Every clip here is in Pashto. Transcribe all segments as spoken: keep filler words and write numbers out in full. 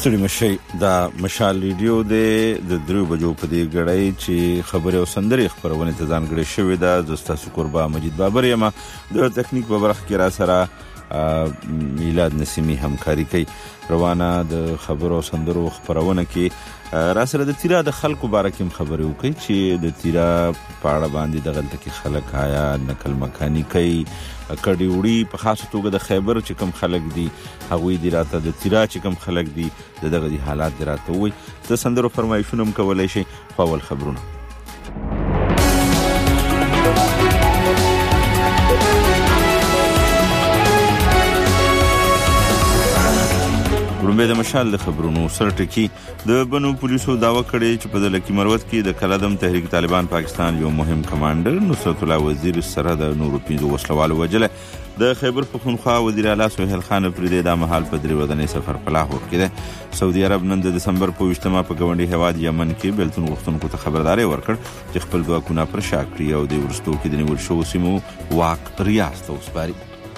ستړي مشي دا مشال ریډیو د درو بجو په دې غړای چې خبره او سندري خبرونه ته ځانګړي شوې ده. زستا قربا مجید بابر یم د تکنیک په برخه کې را سره میلاد نسیمی همکاري کوي. روانه د خبرو او سندرو خبرونه کې را سره د تیرا د خلکو بارکیم خبرې وکړي چې د تیرا پاړه باندې د غلطه کې خلک آیا نقل مکانی کوي کډی وړي په خاصه توګه د خیبر چې کوم خلک دي هغوی دی راته د تیرا چې کوم خلک دي دغه دي حالات دی راته وي د سندرو فرمایشونه هم کولای شي. اول خبرونه رومبه د مشال د خبرونو سرټکی د بنو پولیسو داوا کړي چې په د لکی مروت کې د کلادم تحریک طالبان پاکستان یو مهم کمانډر نصرت الله وزیر سره د نورو پینځو وسلوالو وجله. د خیبر پختونخوا وزیر اعلی سہیل خان افریدی د مهال په درې ودانې سفر په لاهور کې ده. سعودي عرب نن د دسمبر په وشتمه په ګوندي هواد یمن کې بلتون غوښتونکو ته خبرداري ورکړ چې خپل ځواکونه پر شا کړی او د ورستو کې د نیول شو سیمو واک ریاست ته وسپاري.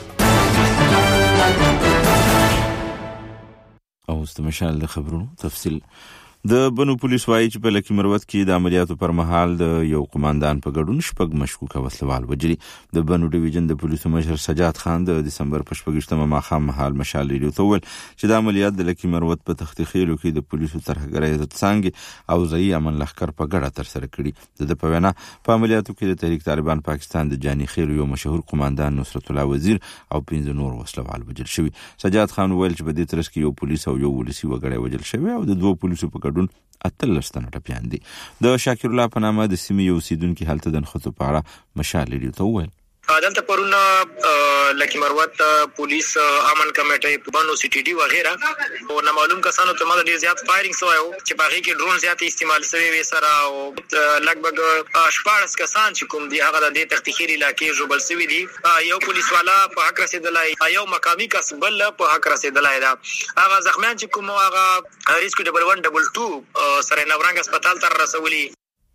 او استمشال د خبرونو تفصیل د بنو پولیس وايي چې په لکی مروت کې د عملیاتو پر مهال د یو قوماندان په ګډون شپږ مشکوک وسلوال وجري. د بنو ډیویژن د پولیسو مشر سجاد خان د دسمبر په شپږشتمه ماښام مهال مشال ریډیو ته وویل چې د عملیات د لکی مروت په تختی خیلو کې د پولیسو ترهګرۍ عزت څانګې او ځایي امن لښکر په ګډه ترسره کړي. د په وینا په عملیاتو کې د تحریک طالبان پاکستان د جاني خیل یو مشهور قوماندان نصرت الله وزیر او پنځه نور وسلوال وجل شوي. سجاد خان وویل چې په دې ترڅ کې یو پولیس او یو ولسی وګړی وجل شوی او د دوه پولیسو په ګډون اتلس تنه ټپیان دي. د شاکر الله په نامه د سیمې یو اوسیدونکي هلته د نښتو په اړه مشال ریډیو ته وویل دلته پرونه لکی مروت پولیس امن کمیټه بانو سی ټي ډي وغیرہ او نامعلوم کسانو ته مده ډیر زیات فایرینګ شوی او چې باغی کې ډرون زیات استعمال شوی وي سره او لګبګ شپږ کسان چې کوم دی هغه د تختخيري علاقې جوبل شوی دي. یو پولیس والا په حق رسیدلای یو مقامی کس بل په حق رسیدلای دا هغه زخمیان چې کوم هغه ریسکو ډبل ون ډبل ټو سره نورنګ هسپتال ته رسولي.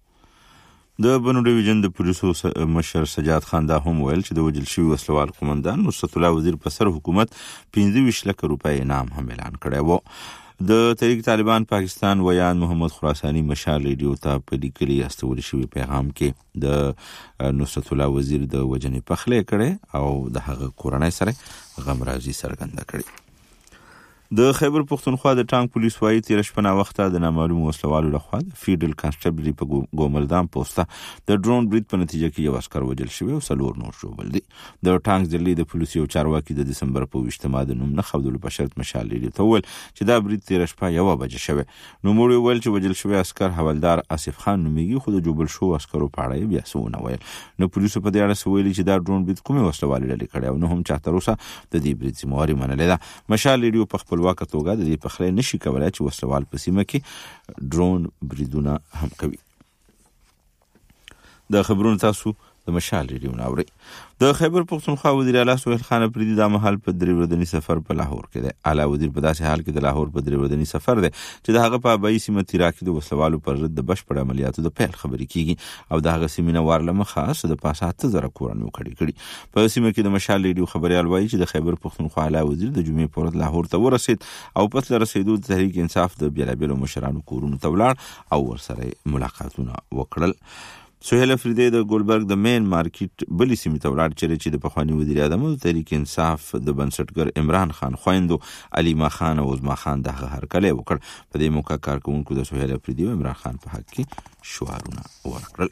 د بنو ډیویژن د پولیسو مشر سجاد خان دا هم ویل چې د وجل شوی وسلوال قوماندان نصرت الله وزیر په سر حکومت پنځه ویشت لک روپۍ انعام هم اعلان کړی و. د تحریک طالبان پاکستان ویان محمد خراسانی مشال ریډیو ته په لیکلي استول شوی پیغام کې د نصرت الله وزیر د وجنې پخلې کړي او د هغه کورنۍ سره غمرازي څرګنده کړي. د خیبر پختونخوا د ټانک پولیس وايي تیر شپه وخت د نامعلوم وسلوالو لخوا د فیډرل کانسټیبل په ګوملدان پوسټه د ډرون برید په نتیجه کې یو عسكر وجل شوی او څلور نور جوړل دي. د ټانک ځلې د پولیس یو چارواکي د دسمبر په وشتمه د نوم نه خودل په شرط مشال لري ته ول چې دا برید تیر شپه یو بجې شوی. نو موږ ویل چې وجل شوی عسكر حوالدار اسف خان نوميږي خو د جوړل شو عسكرو په اړه بیا سونه ویل. نو پولیسو په دې اړه سویل چې دا ډرون برید کومه وسلوال لري کړی او نو هم چاته روسه د دې برید ذمہواری منلې ده. مشال لري په خپل واقع توګه د په خله نشي کولای چې وسلوال په سیمه کې ډرون بریدونه هم کوي. د خبرونو تاسو د مشال ریډیو ناوړي. د خیبر پختونخوا وزیر اعلی سہیل خان افریدی د مهال په درې ورځنی سفر په لاهور کې دی. اعلی وزیر په داسې حال کې د لاهور په درې ورځنی سفر دی چې د هغه په ابای سیمه تیرا کې د وسلوالو پر ضد د بشپړ عملیاتو د پیل خبرې کیږي او د هغه سیمه وارلمه خاص د پاسات زره کورنیو کړي کړي. په سیمه کې د مشال ریډیو خبريال وایي چې د خیبر پختونخوا اعلی وزیر د جمعې پر لاهور ته ورسید او پس له رسیدو د تحریک انصاف د بیلابیلو مشرانو کورونو ته ولاړ او ورسره ملاقاتونه وکړل. سہیل افریدی د ګلبرګ د مین مارکیټ بلی سیمې ته ولاړ چې چې د پخوانی وزیر اعظم د تحریک انصاف د بنسټګر عمران خان خويندو علیما خان او عظما خان دغه هرکلی وکړ. په دې موقع کارکونکو د سہیل افریدی او عمران خان په حق کې شعارونه ورکړل.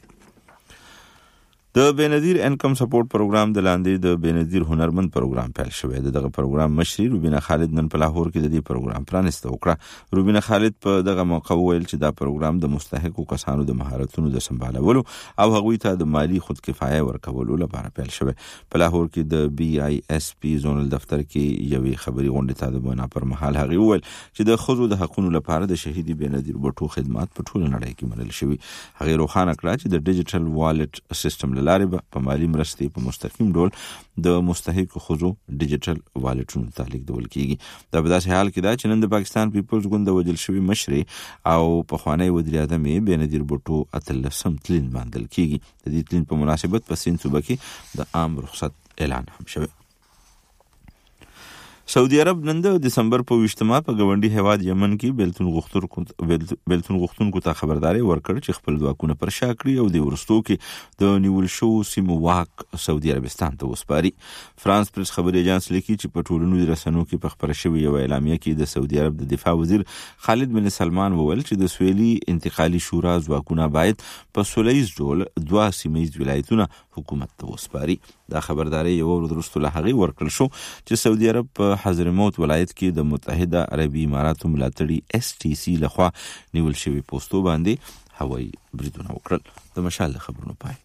د بنظیر انکم سپورټ پروګرام د لاندې د بنظیر هنرمند پروګرام پیل شوی دی. دغه پروګرام مشري روبینا خالد نن په لاهور کې د دې پروګرام پرانسته وکړه. روبینا خالد په دغه موقع ویل چې دا پروګرام د مستحقو کسانو د مهارتونو د سمبالولو او هغوی ته د مالی خودکفایه ورکولو لپاره پیل شوی. په لاهور کې د بي آی اس پی زونل دفتر کې یوې خبري غونډې ته د بنا پر مهال هغه ویل چې د خزو د حقوقو لپاره د شهیدی بنظیر بټو خدمات په ټول نړۍ کې منل شوی. هغه روخانه کړه چې د ډیجیټل والټ سیستم لاره په مالی مرستې په مستقیم ډول د مستحقو خزو ډیجیټل والټونو ته لیږدول کیږي. دا په داسې حال کې دا چې نن د پاکستان پیپلز ګوند د وجل شوی مشري او پخوانی وزیر اعظم بنظیر بټو اتلسم تلین باندې کیږي. د دې تلین په مناسبت په سین صوبه کې د عام رخصت اعلان هم شوی. سعودي عرب نن د دسمبر په ویشتمه په ګوندی هواد یمن کې بیلتون غوښتونکو بیلتون غوښتونکو ته خبرداري ورکړ چې خپل ځواکونه پر شا کړي او د ورستو کې د نیول شو سیمو واک سعودي عربستان ته وسپاري. فرانس پریس خبري اژانس لیکي چې په ټولنیزو رسنیو کې په خبره شوې یو اعلامیه کې د سعودي عرب د دفاع وزیر خالد بن سلمان وویل چې د سویلي انتقالي شورا ځواکونه باید په سولهییز ډول دوه سیمهییز ولایتونه حکومت ته وسپاري. دا خبرداري یو ورځ وروسته له هغې ورکړل شو چې سعودي عرب په حضرموت ولایت کې د متحده عربي اماراتو ملاتړي اس ټي سي لخوا نیول شوي پوستو باندې هوایي بریدونه وکړل. د مشال خبرونو پای.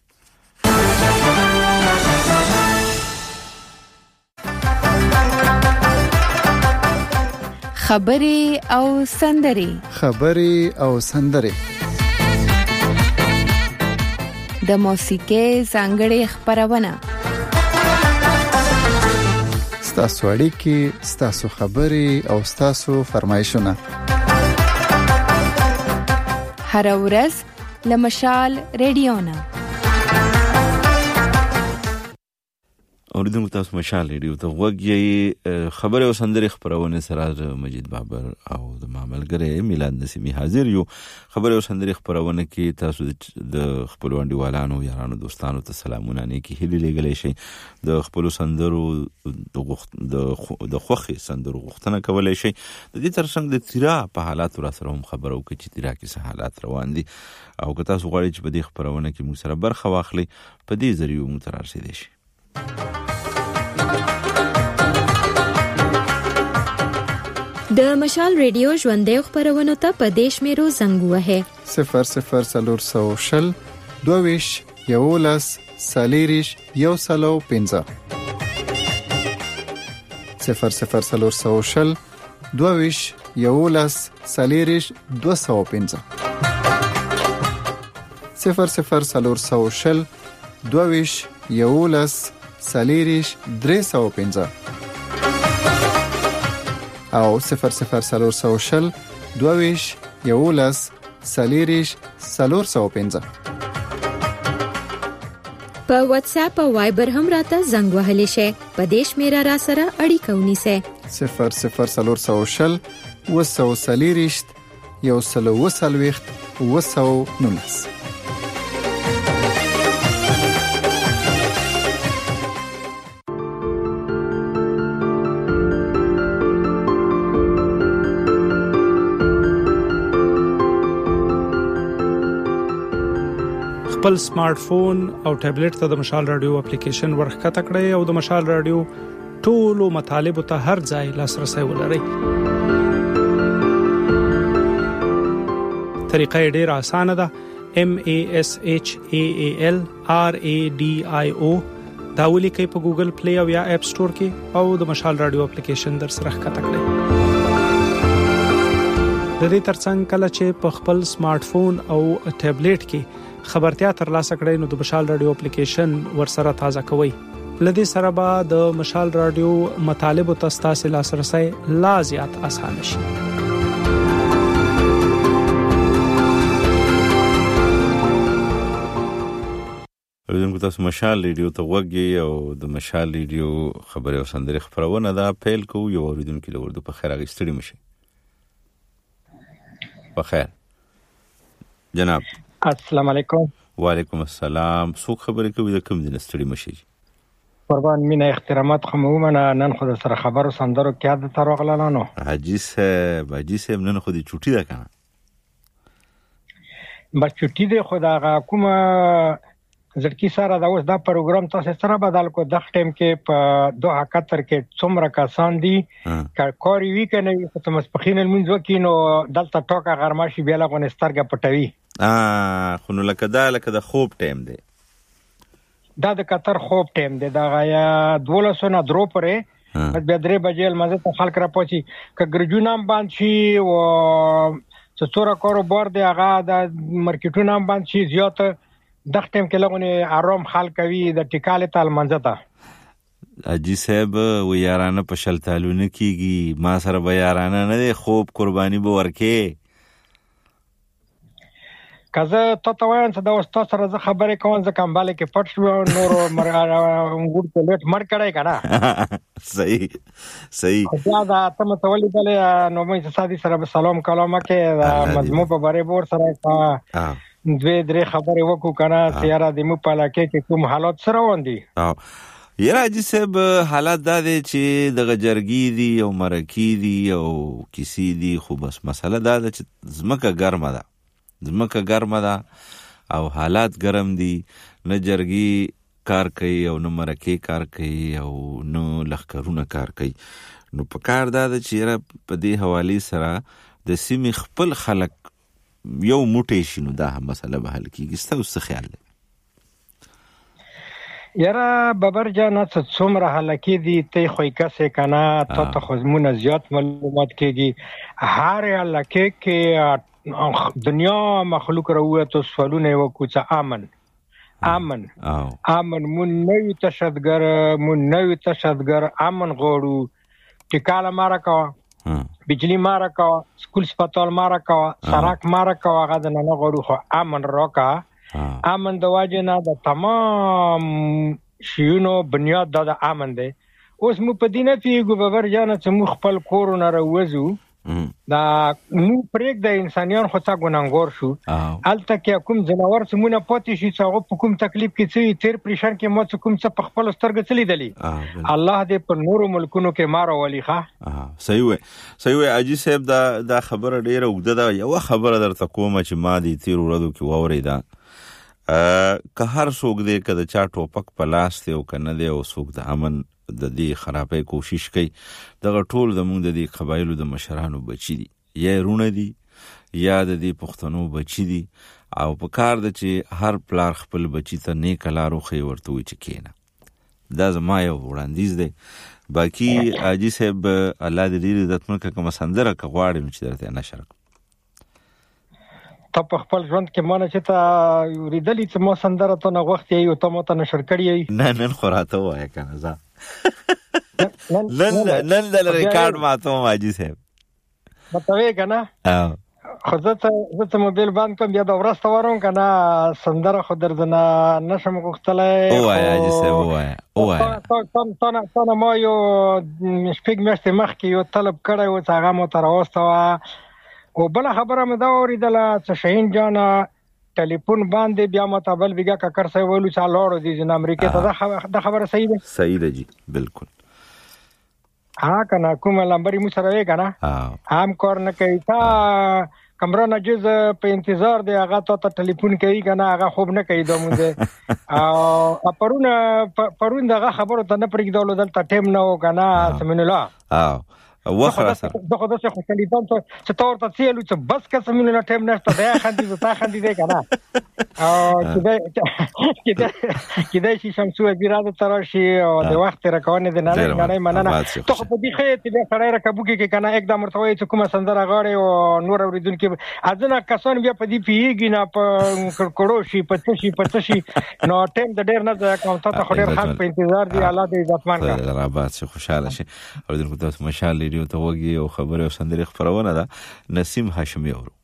خبري او سندري خبري او سندري د موسیقۍ ځانګړې خبرونه ستاسو اړیکې ستاسو خبري او ستاسو فرمایشونه هر ورځ له مشال ریډیو نه اوریدونکو تاسو مشال ریډیو ته وګورئ. خبره او سندري خبرونه سره مجید بابر او د معاملګری میلاد نسیمی حاضر یو. خبره او سندري خبرونه کې تاسو د خپل وندیوالانو یارانو دوستانو ته سلامونه نه کې هلي لګلې شي. د خپل سندرو د غوښت د خوخي سندرو غوښتنه کولای شي. د دې ترڅنګ د تیرا په حالات را سره هم خبرو کې چې تیرا کې څه حالات روان دي او که تاسو غواړئ چې په دې خبرونه کې موږ سره برخه واخلئ په دې ذریعہ موږ تر رسیدئ شي. د مشال ریډیو ژوندې خبرونه ته په دیش میرو زنګ وهه صفر صفر سلور سو شل دویش یولس سالیریش یو سلو پنځه صفر صفر سلور سو شل دویش یولس سالیریش دو سو پنځه صفر صفر سلور سو شل دویش یولس سالیریش درې سو پنځه او صفر صفر سلور سو شل دویش یولس سالیریش سلور سو پنځه په واتس اپ او وایبر هم راته زنګ وهلی شي. په دیش میرا را سره اړیکه ونیسه صفر صفر سلور سو شل وسو سالیریش یو سلو وسلويخت وسو نونس. خپل سمارټ فون او ټابلیټ ته د مشال رادیو اپلیکیشن ورخکته کړئ او د مشال رادیو ټولو مطالب ته هر ځای لاسرسي ولرئ. طریقه ډیره اسانه ده. M A S H A A L R A D I O دا ولیکئ په ګوګل پلی او یا اپ سٹور کې او د مشال رادیو اپلیکیشن در سره ښکته کړئ. د دې ترڅنګ کله چې په خپل سمارټ فون او ټابلیټ کې خبرتیا ترلاسه کړئ نو د مشال رادیو اپلیکیشن ورسره تازه کوئ. لدې سره به د مشال رادیو مطالب او تاسو لاسرسي لا زیات اسانه شي. ورته تاسو مشال ریډیو ته وګورئ او د مشال ریډیو خبره او سندري خبرونه دا پیل کوو. یو اوریدونکو له ورده په خیر اغستړي مشي. په خیر جناب. السلام علیکم. وعلیکم السلام. څوک خبرې کوي د کوم دین ستړي مشي؟ قربان مینه احترامات خمومنه نن خو سره خبرو سندرو کې عادت تروغلانو. حاجی صاحب حاجی صاحب نن خو دې چوټي ده کنه. با چوټي ده خدا کومه ځکه سره دا اوس دا پروګرام تاسو سره بدل کو د ټیم کې په دوه اکهتر کې څومره کسان دي کاري وی کنه چې مسپخین المنځ وکینو دلته ټوکا غرماشي بیا له غونسترګه پټوي. اه خو نو لکه دا لکه د خوب ټیم دی. دا د قطر خوب ټیم دی. دا غیا دولسو نه درو پرې بیا درې بجې المزه ته خلک را پوسی ک ګرجونام باندې شي او څوره کاروبار دی هغه د مارکیټونام باندې شي زیات د ټیم کې لغونه آرام خلک کوي د ټیکاله تل منځه ته. اجي صاحب و یارانه په شلتالونه کیږي ما سره به یارانه نه دی خوب قرباني به ورکه. کزه ته ته وایم چې دا استاد سره زه خبرې کوم زه کمباله کې پټ شو نور ګور ته لټ مړ کړای کنه صحیح صحیح دا دا ته متولي بلې نو مې سادي سره سلام کلام کې مضمون په باره بور سره کا دوی درې خبرې وکړو کنه چې یاره د مو په علاقې کې کوم حالات سره وندي یاره حاجي صاحب حالات دا دی چې د جرګي دي او مرکی دي او کسی دي خو بس مسله دا ده چې زمکه ګرمه ده زمکه ګرمه ده او حالات ګرم دي نه جرګي کار کوي او نه مرکی کار کوي او نه لخرونه کار کوي نو په کار دا ده چې په دې حواله سره د سیمې خپل خلک یو موټی شي نو دا مسله به حل کیږي ستاسو څه خیال دی یاره بابر جان څه څومره حلقې دي ته خو کسې کنه ته ته خو زمونه زیات معلومات کېږي هر حلقې کې دنیا مخلوق راوته سوالونه وکړو چې امن امن امن مون نوې تشدګر مون نوې تشدګر امن غوړو ټیکاله مارا کا بجلی مارا کا سکول سپټال مارا کا سړک مارا کا هغه د نه غوړو خو امن راکا امن د واجنه د تمام شیونو بنیاد د امن دی اوس مو په دینه پیګو بابر جان چې مو خپل کورونه راوځو دا نو پرېګ د انسانيان خو څنګه ګناګور شو الته کې کوم جناور چې مونږ پاتې شي چې هغه په کوم تکلیف کې چې تیر پریشان کې مو څه کوم څه په خپل سترګې چلی دلی الله دې په نورو ملکونو کې مارو ولي ښه صحیح وي صحیح وي اجي صاحب دا دا خبره ډیره وګده دا یو خبره درته کوم چې ما دې تیر ورځو کې ووري دا که هر څوک دې کده چا ټوپک په لاس دی او کنه دی او څوک د امن د دې خرابې کوشش کوي دغه ټول د موږ د دې قبایلو د مشرانو بچی دي یا رونه دي یا د دې پښتنو بچی دي او په کار د چې هر پلار خپل بچی ته نیک لارو خي ورته وي چې کینه دا زما یو وړاندیز دی باقی اجي صاحب الله دې دې عزت مکه کوم سندره کغواړم چې درته نشر ته په خپل ژوند کې مانه چې تا ورېدلې چې مو سندره ته نه وخت یې او ته مو ته نشر کړی نه نن خوراته وای کنه زه نن نن د ریکارډ ماته ماجي صاحب متوي کنه خو زه ته موبایل باندې کوم بیا د ورسته ورم کنه سندره خو درځنه نشم کوختلای او وای اجي صاحب وای او وای تاسو تاسو تاسو ما یو سپیګ مشته مخ کې یو طلب کړی و چې هغه مو تر واستوا او بل خبره مې دا اوریدله چې شاهین جان ټلیفون باندې بیا متابل بیګه ککر سي ویلو چې لوړ دي چې امریکا ته دا خبره صحیح ده صحیح ده جی بالکل ها کنه کوم لمبري مو سره وی کنه هم کار نه کوي تا کمره نجز په انتظار دی هغه ته ټلیفون کوي کنه هغه خوب نه کوي دومره او پرون پرون دغه خبره ته نه پرېږدول دلته ټیم نه و کنه سمین الله اه وخره سره دغه دغه خو ټلیفون ته چې تور ته سیلو چې بس که سمین الله ټیم نشته دا خندي تا خندي دی کنه او چې دا چې دا شي شمسو بیراده تر شي او د وخت راکونه د نه نه مننه ته په دې خې ته سړی راکبو کې کنه एकदम مرتوي چې کومه سندره غاړي او نور اوریدونکو ازنه کسان بیا په دې پیږي نه په کړو شي په څه شي په څه شي نو ټیم د ډیر نه ځکه ته خو ډیر خاص په انتظار دی الله دې عزتمن کړي رابط شي خوشاله شي اوریدونکو تاسو مشال ریډیو ته وګي او خبره او سندري خبرونه ده نسیم هاشمي اورو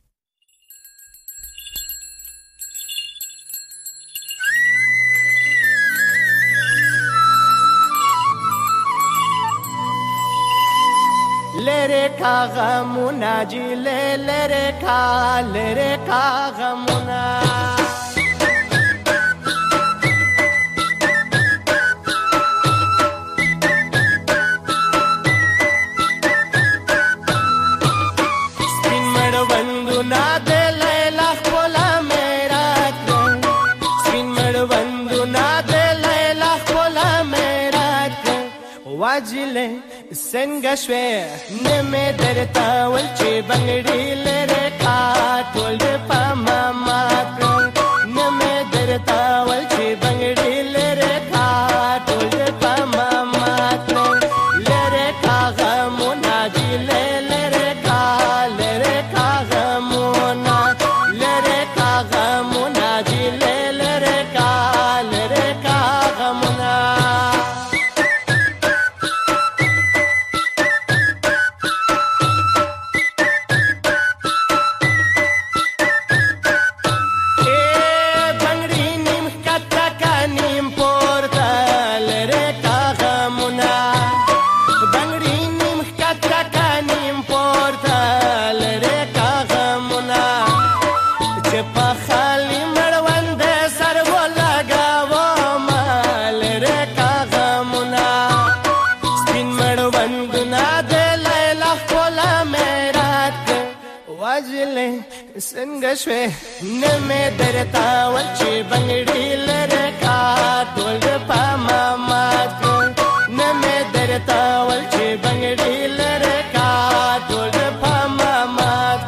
لره کا غمونا جی لره کا لره کا غمونا سپین مړ وندونا د لیلا خپل میرا سپین مړ وندونا د لیلا خپل میرا واجله څنګه شوې نه مې درته ول چې بنګړي لره کا ټول په ماما نه مې درته ول چې بنګړي لره کا ټول په ماما لره کا غمونا جی لره کا لره کا غمونا لره کا غمونا جی لره کا لره کا غمونا څنګه شوې نه مې درته ول چې بنګړي لره کا ټول په مامات نه مې درته ول چې بنګړي لره کا ټول په مامات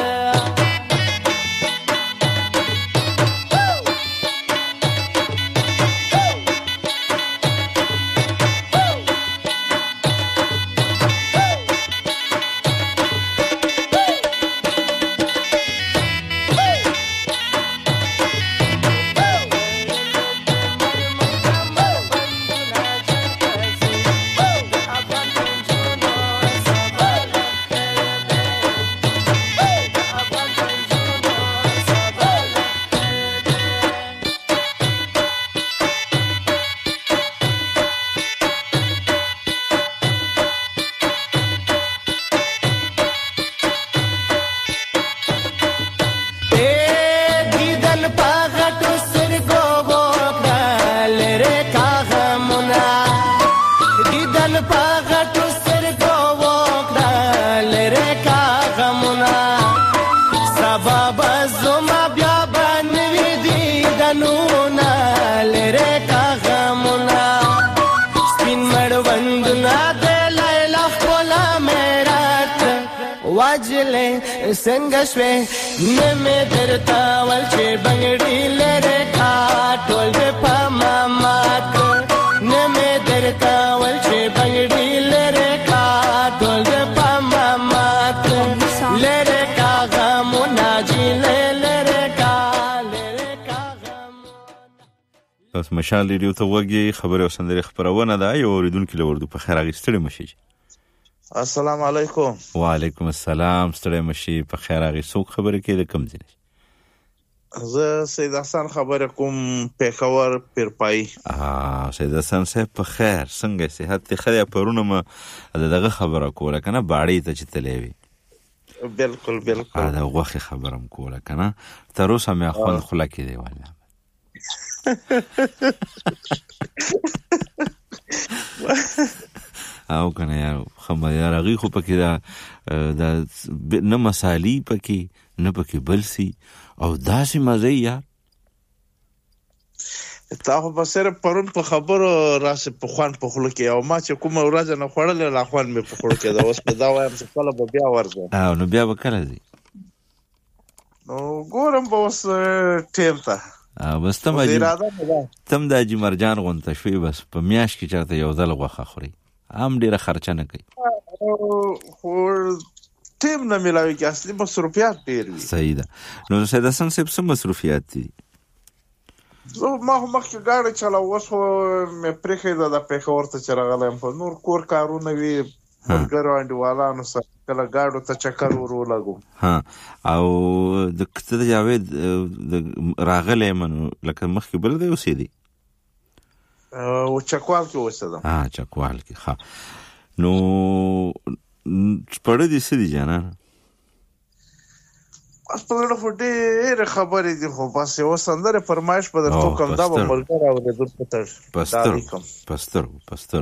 څنګه شوې نه مې درته ول چې بنګړي لره کا ټول په مامات نه مې درته ول چې بنګړي لره کا ټول په مامات لره کا غمونه جي لره کا لره کا غم تاسو مشال ریډیو ته وګورئ خبره او سندره خبرونه ده یو اوریدونکو لوردو په خیر اغستړي مشي السلام علیکم. وعلیکم السلام. ستړی مشي په خیر اغي څوک خبره کې د کم ځای؟ زه سید حسن خبره کوم پیښور پیرپای. اه سید حسن صاحب په خیر څنګه صحت ته خیا پرونه ما دغه خبره کوله کنه باړې ته چتلې وي. بالکل بالکل دا غوخه خبرم کوله کنه تر اوسه مې خپل خلا کې دی والله. او کنه یار خمه یار غي خو پکې دا د نه مسالې پکې نه پکې بلسي او داسې مزه یار تا خو په سره پرون په خبرو راسه په خوان په خلو کې او ما چې کومه ورځ نه خوړل لا خوان مې په خلو کې دا اوس په دا وایم چې کله به بیا ورځم او نو بیا وکړه دي نو ګورم به اوس ټیم ته ا بس تم تم د اجي مرجان غونته شوي بس په میاش کې چاته یو ځل غوخه خوري هم ډیره خرچه نه کوي خو ټیم نه ملاوي کې اصلي مصروفیات ډیر وي. صحیح ده. نو سید حسن صاحب څه مصروفیات دي؟ زه ما هم مخکې گاډي چلا اوس خو مې پرېښې ده د پیښور ته چې راغلی یم په نور کور کارونه وي ملګرو انډیوالانو سره کله گاډو ته چکر ور ولګو. ها او د کته جاوید راغلی من لکه مخکې بل دی اوسېدی او چکوال کې اوسېدم. ها چکوال کې ها نو پړې دي سړي جانا بس په لړ خو ډېر خبرې دي خو بس یو سندره فرمایش په درتو کوم دا به ملګر او د دور پتر پستر پستر پستر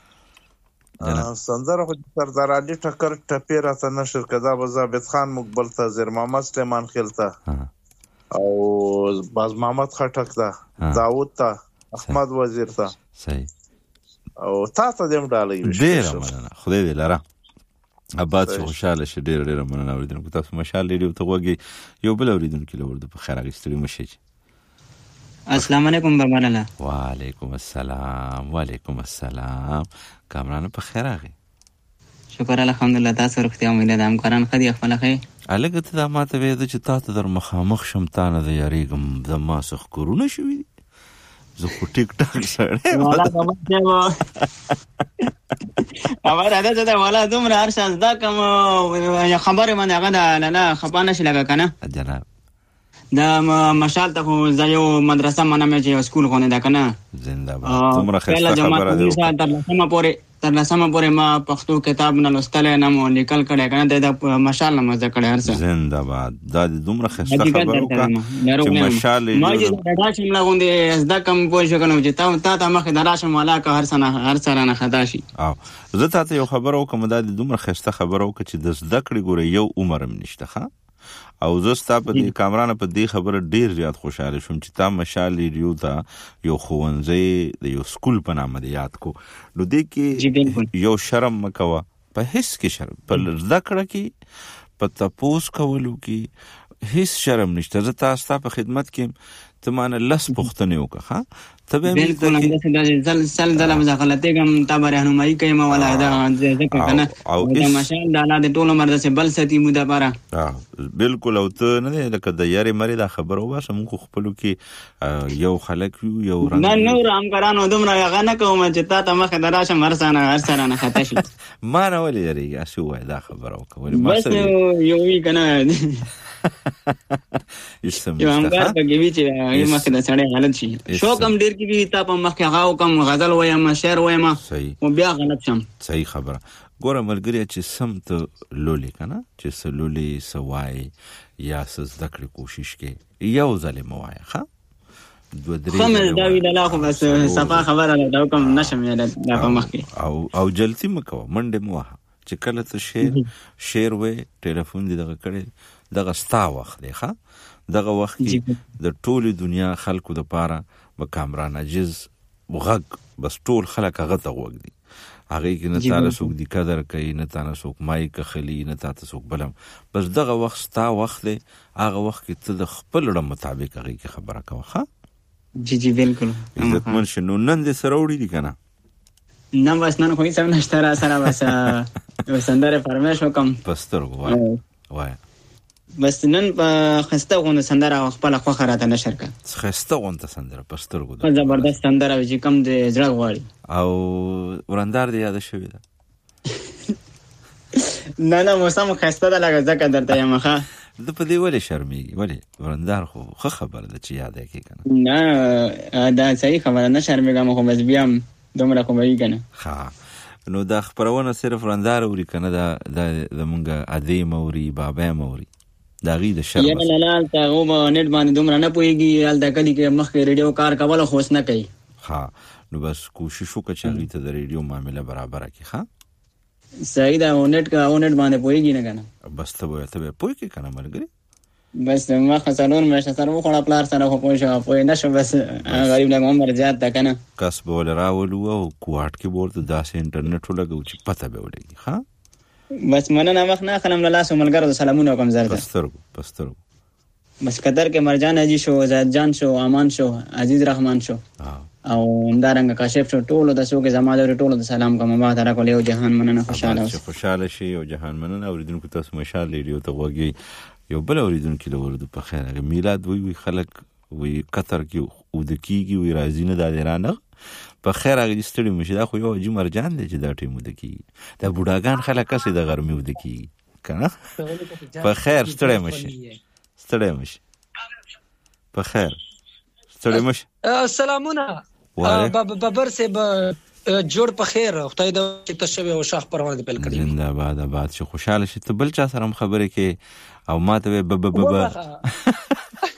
سندره خو سردار علي ټکر ټپیرا ته نشر کدا ثابت خان مقبل ته زیر محمد سلیمان خیلتا او باز محمد خټک ته داوود ته احمد وزیر ته صحیح او تا ته دیم ډالې ډېر مننه خدای دې لاره اباد شو خوشاله شه ډېر ډېر مننه اوریدونکو تاسو مشال ریډیو ته وګورئ یو بل اوریدونکو لورد په خیر اغستړي مشي. السلام علیکم برمانه. وعلیکم السلام وعلیکم السلام کامران په خیر اغي شکر الحمدلله تاسو روغتیا امید ده همکاران خدي خپل خیر الګ ته دا ماته وې چې تاسو در مخامخ شمتانه د یاریګم زما سخ کورونه شوې زه خو ټیک ټاک سره والا بابا خبر اده ده والا دومره هر شاز دا کوم خبره باندې هغه نه نه خپانه شي لګا کنه جناب دا مشال ته زایو مدرسه منامه چې سکول غونه ده کنه زنده باد دومره خسته خبره ده تر لسمه پورې تر لسمه پورې ما پښتو کتاب نه لوستل نه مو لیکل کړه کنه د مشال نه مزه کړه هر څه زنده باد دا دومره خسته خبره وکړه چې مشال ما چې دا شم لغوندې زدا کم پوه شو کنه چې تا ته مخه دراشم والا که هر سنه هر سره نه خدا شي. او زه ته یو خبر وکم دا دومره خسته خبره وکړه چې د زده کړې ګوره یو عمر هم نشته ښه او زستا په دې کامران په دې خبره ډیر زیات خوشاله شوم چې تا مشال ریډیو ته یو خوونځي د یو سکول په نامه دی یاد کو نو دې کې یو شرم مکوا په هیڅ کې شرم په ذکر کې په تاسو کولو کې هیڅ شرم نشته زه تاسو په خدمت کې ته مانه لس پختنه وکړه ها ته به بالکل همداسې زل سل زل مزاقلته کوم تا به راهنمایي کوي ما ولا دا ځکه کنه دا ماشال د الله د ټولو مرده سه بل ستی مو د پاره بالکل او ته نه لکه د یاري مری دا خبر و باسه مونږ خپلو کې یو خلک یو رنګ نه نو رام کرانو دومره هغه نه کوم چې تا ته مخه دراشه مرسانه هر سره نه خطا شي ما نه ولې یاري اسو وای دا خبر او کوي بس یو وی کنه اسم یو همګار په کې وی چې مخه د سړی حالت شي شو کم ډیر کې وی تا په مخه هغه کم غزل وایم شعر وایم او بیا غلط شم صحیح خبره ګوره ملګری چې سمت لولې کنه چې سلولې سوای یا سز ذکر کوشش کې یو ظالم وای ښا دو درې خمس دا وی له خو بس صفه خبره دا کوم نشم یاد دا په مخه او او جلتی مکو منډه موه چې کله ته شعر شعر وې ټلیفون دی دغه کړي دغه ستا وخت دی ښا دغه وخت کې د ټولې دنیا خلکو د پاره به کامران عجز وغږ بس ټول خلک هغه ته وغږ دي هغه کې نه تعالی څوک دی قدر کوي نه تعالی څوک مایک خلی نه تعالی څوک بلم بس دغه وخت ستا وخت دی هغه وخت کې ته د خپل ډول مطابق هغه کې خبره کوه ښا جی جی بالکل عزت من شنو نن دې سره وړي دي کنه نن بس نن خو هیڅ نشته را سره بس سندره فرمایش وکم پستر وای وای بس نن په خسته غونډه سندره خپل خو خراته نشر کا خسته غونډه سندره پستر غو دا زبردست سندره چې کم دې زړه غواړي او ورندار دې یاد شوی دا نه نه موسم خسته ده لکه ځکه درته یم ښه د په دې ولې شرمېږي ولې ورندار خو ښه خبره ده چې یاد کې کنه نه دا صحیح خبره نه شرمېږم خو بس بیا دومره خو وایي کنه ښه نو دا خبرونه صرف ورندار اوري کنه دا د مونږه ادي موري بابا موري دا غي د شرم یې لاله تا او نت باندې دومره نه پويږي ال دا کلی کې مخکې ریډیو کار کول خو نه کوي ها نو بس کوشش وکړه چې غي ته د ریډیو معاملې برابر کړي ها صحیح دا او نت کا او نت باندې پويږي نه کنه بس ته وې ته پوي کې کنه مرګري بس ما خسرون مې سره وخړه پلار سره خو پوي شو پوي نشو بس غریب له عمر زیات تا کنه کس بول راولو او کوټ کې ورته داسې انټرنیټ ولګو چې پته به ولګي ها بس مننه مخ نه خلم له لاسو ملګرو سلامونه کوم زړه پسترګو پسترګو بس قدر کې مرجان اجي شو زید جان شو امان شو عزیز رحمان شو او همدارنګه کاشف شو ټولو د سوګه زماده ټولو د سلام کوم ما ته راکول یو جهان مننه خوشاله اوسه خوشاله شي او جهان مننه اوریدونکو تاسو مشال ریډیو ته وګي یو بل اوریدونکو له ورته په خیر میلاد وی وی خلک وی قطر کې او د کیږي وی راځي نه د ایران په خیر هغه ستړي مشه دا خو یو جی مرجان دی چې دا ټیم ودکی دا بوډاګان خلک کسي د غرمې ودکی کنه په خیر ستړي مشه ستړي مشه په خیر ستړي مشه سلامونه بابر سے جوړ په خیر خدای دا چې تشوي او شاخ پروانه بل کړی زنده باد آباد شو خوشاله شي ته بل چا سره خبرې کې او ماته به به به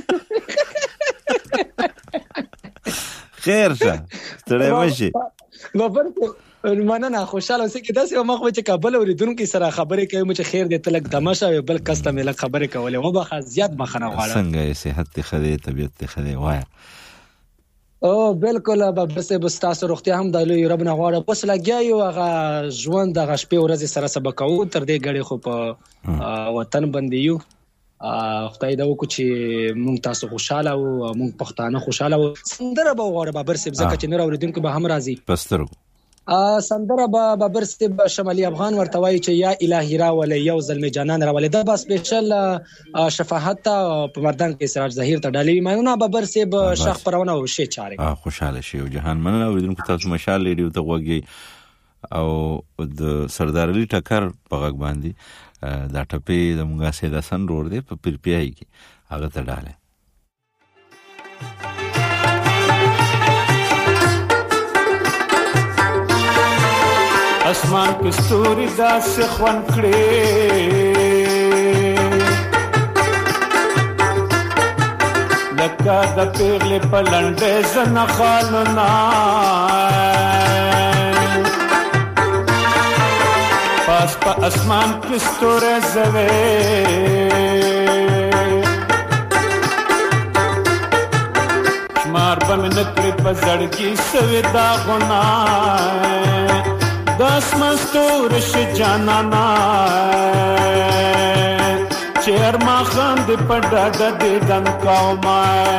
خیر شه ستړی مشي بابر مننه خوشاله اوسې کې داسې ما خو چې کابل اوریدونکو سره خبرې کوي مې چې خیر دې تلک دمشه بل کس ته مې خبرې کولې و به زیات مخنه غواړم څنګه صحت ته خدي طبيعت ته خدي وای او بالکل بابر سه بستاسو روغتیا هم د لوی رب نه غواړم بس لګیا یو هغه ژوند د غشپې ورځې سره سبق او تر دې غړي خو په وطن باندې یو خدای دا وکړي چې مونږ تاسو خوشاله او مونږ پښتانه خوشاله او سندره به وغواړو بابر سیب زکه چې نور اوریدونکو به هم راضي پسترګو ا سندره به بابر سیب شمالي افغان ورته وایي چې یا الهی را ولې یو ظلم جانان را ولې دا بس سپیشل شفاعت په مردان کې سراج ظهیر ته ډالې مانونه بابر سیب شاخ پرونه او شی چاره خوشاله شي او جهان مننه اوریدونکو تاسو مشال ریډیو ته وګي او د سردار علي ټکر په غږ باندې دا ټپې د مونږه سیدا سن روډ دی په پرپیای کې هغه ته ډاله اسمان کې ستوري داسې خوان کړې لکه د پیغلې په لنډه زنه خالونه باز په اسمان کې ستوره زوي شمار به مې نکړې په زړګي سوي داغونه د اسمان ستوره شي جانانا چې ارماخان دې په ډاډه دیدن کومه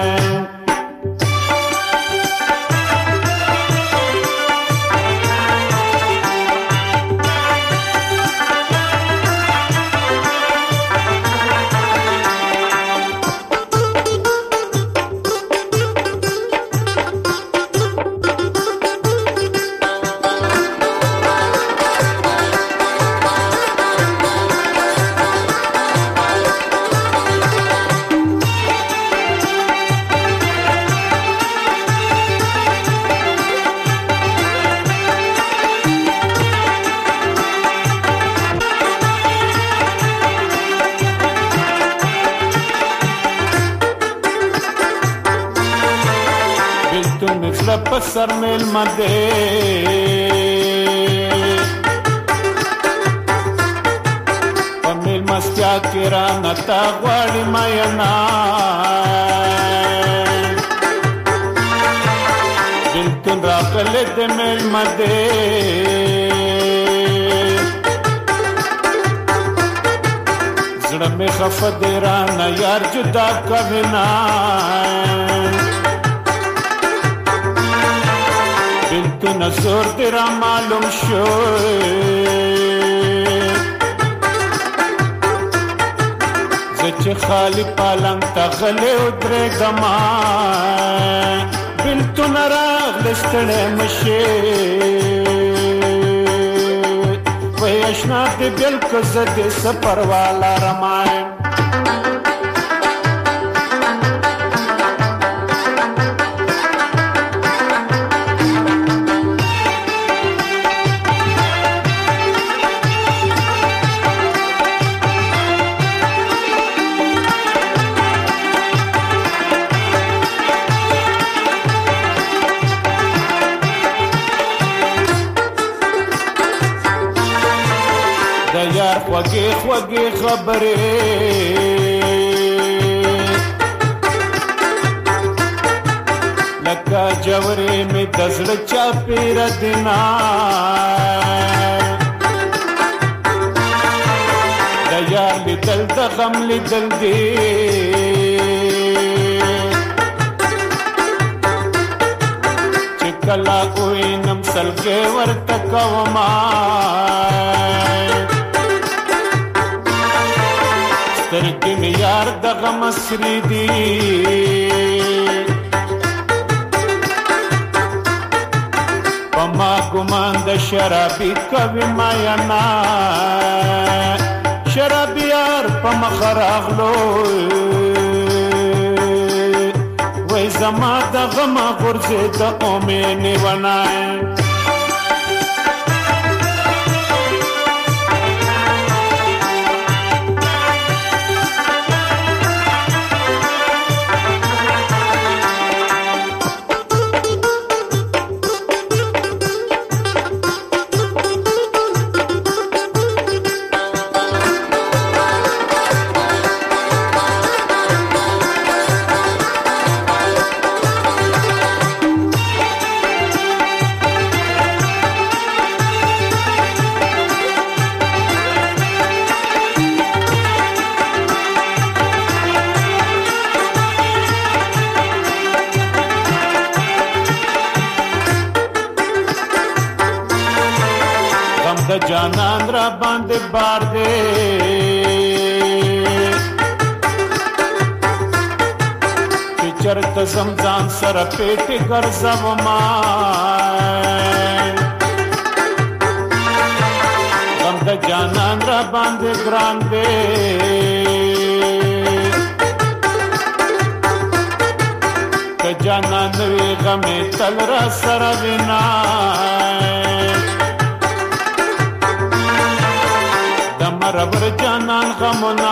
سر میل مده په میل مستیا کې را نتا غواړي مینا دلتون راغله د میل مده زړه مې خفه دی را نه یار جدا کوینا تو نظر تیرا معلوم شو زچ خالی پالنگ تا غلی ادره گما بل تو نراغ لستڑے مشی وی اشنا دی بل کزد سپر والا رمائم خوږې خوږې خبرې لکه جوړې مې د زړه چاپېره دینا د یار لیدل د غم لیدل دی چې کله وینم سلګې ورته کومه سترګې مې یار دغه مسرې دي په ما ګمان د شرابي کوي ماینا شرابي یار په مخ راغلو وای زما دغه ما غورځې د اومې نیونای جانان را باندې بار دے چې چرته زمزان سره پیټ ګرځم ما غم د جانان را باندې ګران دے که جانان وی غم تل را سره وینا ربر جانان غمنا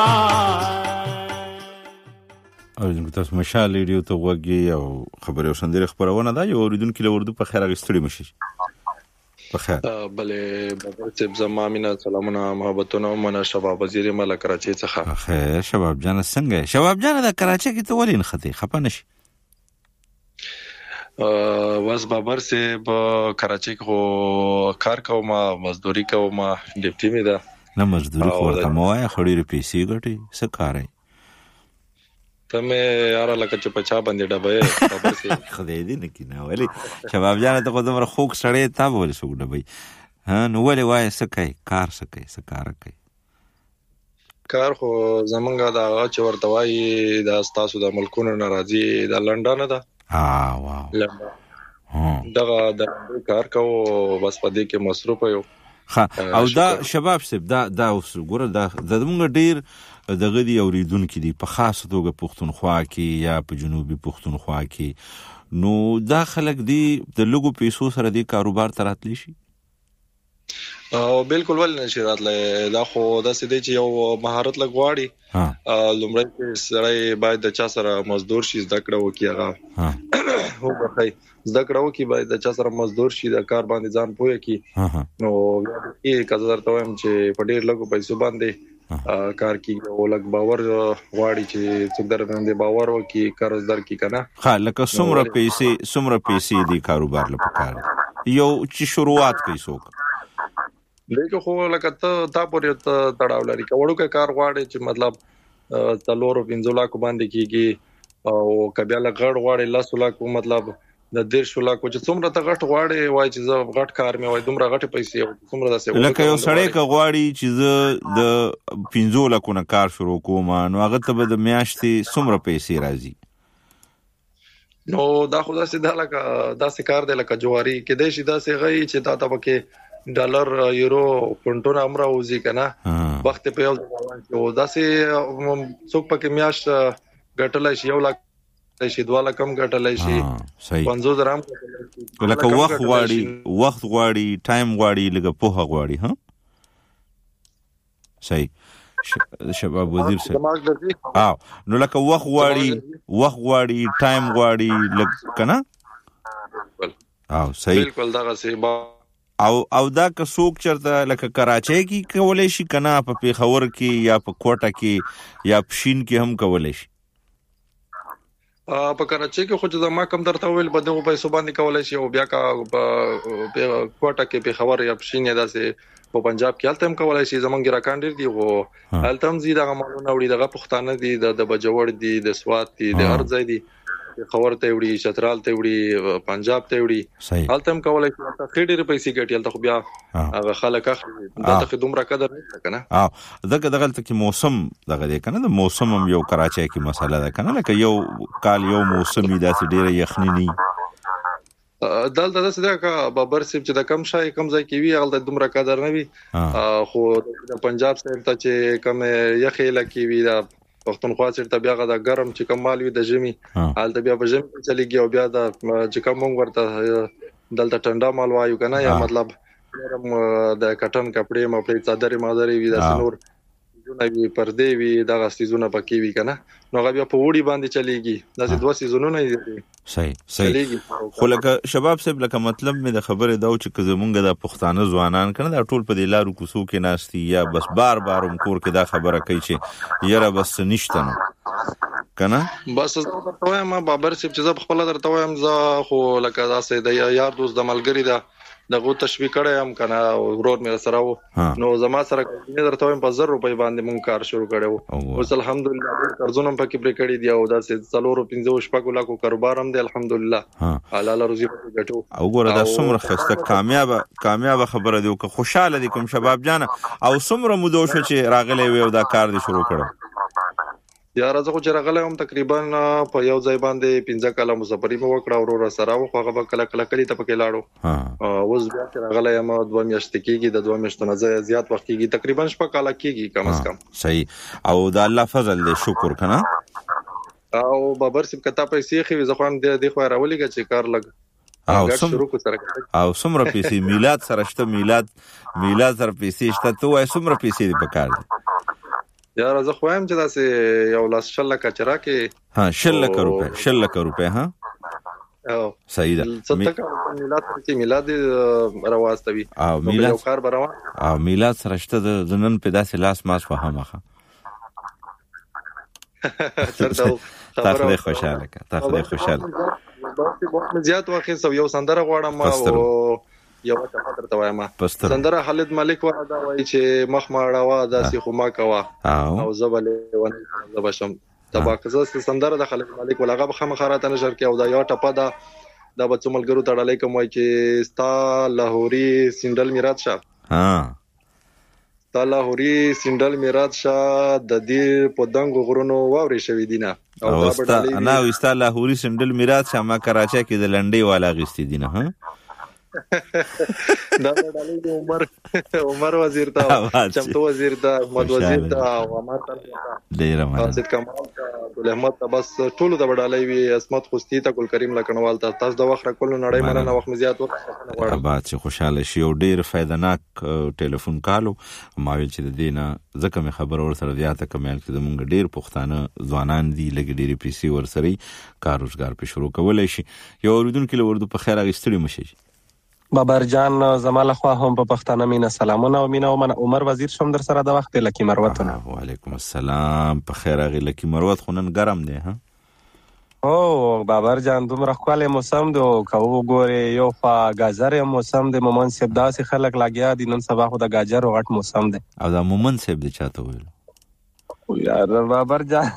او تاسو مشال ریډیو ته وګي او خبري او سندره خبرونه دا یو اوریدونکو له اردو په خیر غستړي مشي بخیر بلې بابر زما مینا سلامونه محبتونه من شباب وزیر مل کراچي څخه خیر شباب جان څنګه شباب جان د کراچي کې ته ولې نخته خپه نشي واس بابر سه په کراچي کې کار کوم مزدوري کوم ډیپټي می ده نه مزدوري کوته موه خړې پیسې ګټي څه کارای ته مې یاره لکه چې پچا باندې ډبې بابر سه خدای دې نکینه ولی شباب جان ته کوم خوک سړې تا بول شو ډبې ها نو ولې وای څه کوي کار څه کوي څه کار کوي کار خو زمونږه دا چې ورته وای دا تاسو د ملکونو ناراضي د لندن ده ها واو دا دا کار کو بس پدې کې مصروف یو ها او دا شباب سب دا دا اوس ګوره دا زمونږ ډیر دغه دی اوریدونکو دی په خاص توګه پښتونخوا کې یا په جنوبي پښتونخوا کې نو دا خلک دی د لګو پیسو سره دی کاروبار تراتلی شي او بالکل ول نشي راتله دا خو د سې دی چې یو مهارت لګواړي لومړی چې سره باید د چا سره مزدور شي زده کړو کیغه هو بخای زده کړو کی باید د چا سره مزدور شي د کار باندې ځان پوهه کی نو یې کزر ته هم چې په ډیر لګو پیسو باندې کار کی او لګ باور غواړي چې څوک در باندې باور وکي قرضدار کی کنه ها لکه څومره پیسې څومره پیسې دی کاروبار لپاره یو چې شروعات کوي څوک لیکه خو لکه ته تا پورې ته تړاو لري کوړو کې کار غواړي چې مطلب تلورو پنځه لک باندې کیږي او کبیا لغړ غواړي لاس لک مطلب د ډیر شو لک چې څومره ته غټ غواړي وای چې زه غټ کار مې وای دومره غټ پیسې او څومره داسې لکه یو سړی ک غواړي چې زه د پنځه لکونه کار شروع کوم نو هغه ته به د میاشتې څومره پیسې راځي نو دا خو داسې دا لکه داسې کار دی لکه جواری کې د شي داسې غي چې تا ته پکې ډالر یورو پونټونه امره وزي کنه وخت په یو ځای او داسې څوک پکې میاش ګټلای شي یو لاک شي دوه لاک کم ګټلای شي پنځوس درام لکه وخت غواړي وخت غواړي ټایم غواړي لکه پوهه غواړي ها صحیح شباب وزیر صاحب اه نو لکه وخت غواړي وخت غواړي ټایم غواړي لکه کنه اه صحیح بالکل دا څه او او دا که څوک چرته لکه کراچۍ کې کولای شي کنه په پیښور کې یا په کوټه کې یا پښین کې هم کولای شي په کراچۍ کې خو چې ما کم درته ویل بده په پیسو باندې کولای شي او بیا کا په کوټه کې پیښور یا پښین یا داسې په پنجاب کې حالت هم کولای شي زمونږ راکانډر دی او حالت هم زیاده غمونه وړي دغه پښتانه دي د بجوړ دي د سوات دي د ارزای دي خبر ته وړي چترال ته وړي پنجاب ته وړي حالت هم کولای شي ته خېډېر پیسې ګټي ته خو بیا هغه خلک دا ته دومره قدر نه کنه اه دغه دغه ته موسم دغه دی کنه د موسم هم یو کراچۍ کې مسله ده کنه لکه یو کال یو موسمي داسې ډېر یخني نه دلته داسې ده کا بابر سیب چې د کم شای کم ځای کې وی هغه د دومره قدر نه وي خو د پنجاب سره ته چې کم یخې لکې وی دا پښتونخوا چې بیا غدا ګرم چې کمال وي د جمی حالت بیا په جمی چلیږي او بیا د چې کوم ورته دلته ټنډا مال وایو کنه یا مطلب د کټن کپڑے مپړې صدرې مادرې وي د سنور جونه وي پردې وي دغه سيزونه پکې وي کنه نو بیا په وړي باندې چلیږي دا دوه سيزونه دي صحیح صحیح خو لکه شباب صاحب لکه مطلب مې د خبره دا چې زمونږ د پښتانه ځوانان کنه دا ټول په دې لارو کوسو کې ناشتي یا بس بار بار کور کې دا خبره کوي چې یره بس نشته نو کنه بس زه ته وایم بابر صاحب چې زه خپل درته وایم زه خو لکه داسې د یار دوست د ملګری دا دغه تشویق کړی هم کنه ورور مې سره و نو زما سره کې درته وایم په زر روپۍ باندې مونږ کار شروع کړو اوس الحمدلله قرضونه پکې پرې کړی دی او دا څلور پنځه شپږ لکو کاروبار هم دی الحمدلله حلال روزي ګټو او ګوره دا څومره خسته کامیاب کامیاب خبره دی او خوشاله دي کوم شباب جان او څومره مودو شو چې راغلی وي او دا کار دی شروع کړو یا راځه خو چې راغلی هم تقریبا په یو ځای باندې پنځه کاله مسافري مې وکړه ورور سره و خو هغه کله کله کلی ته پکې لاړو اوس بیا چې راغلی هم دوه میاشتې کېږي د دوه میاشتو نه زیات وخت کېږي تقریبا شپږ کاله کېږي کم از کم صحیح او د الله فضل دی شکر کنه او بابر صاحب کته پیسې خو زه خو هم د دې خو راولېږه چې کار لګ او سم او سمره پیسې میلاد سره شته میلاد میلاد سره پیسې شته ته وای سمره پیسې دی پکار دی یا راځه خو هم چې داسې یو لاس شل لکه چرا کې ها شل لکه روپے شل لکه روپے ها صحیح ده. څه میلاد چې میلاد راوستوي او میلاد یو کار روان او میلاد سره شته د نن په داسې لاس ماس فهمه چرته خبره خوشاله کا تا خدای خوشاله بہت زیات واخې سو یو سندره غواړم او یو څه خاطر ته وایم سندره خالد ملک ورا دا وایي چې مخ ما اړوا داسې خو ما کوا او زبلې ونه زبشم تبا کزه سندره د خالد ملک ولغه بخمه خراته نشر کې او دا یو ټپه دا د بچو ملګرو تړلې کوم وایي چې ستا لاهوري سندل میراث شه ها ستا لاهوري سندل میراث شه د دې په دنګ غرونو واوري شوی دینه او ستا انا وستا لاهوري سندل میراث شه ما کراچۍ کې د لنډي والا غستی دینه ها دا ډالۍ د عمر عمر وزیر ته چمتو وزیر ته احمد وزیر ته او عمر ته ډیر مننه حافظ کمال ته ګل احمد ته بس ټول د ډالۍ وی اسمت خوستی ته ګل کریم لکنوال ته تاسو د وخت کول نړۍ مننه وخت زیات وخت غواړم بعد چې خوشاله شي او ډیر فائدناک ټلیفون کالو ما ویل چې د دینه ځکه مې خبر ور سره زیاته کمال کې د مونږ ډیر پښتانه ځوانان دي لګ ډیر پیسې ور سره کار روزګار په شروع کولای شي یو اوریدونکو ورته په خیر غستړي مشي بابر جان زماله خو هم په پښتانه مینا سلامونه او مینا او عمر وزیر شم در سره د وخت لکی مروت و علیکم السلام په خیر غی لکی مروت خو نن ګرم دی ها او بابر جان دومره خپل موسم دی او کو ګوره یو فا گازر موسم دی مومن سیب داسې خلک لاګیا دي نن سبا خو د گاجر غټ موسم دی او دا مومن سیب دی چاته ویل یار بابر جان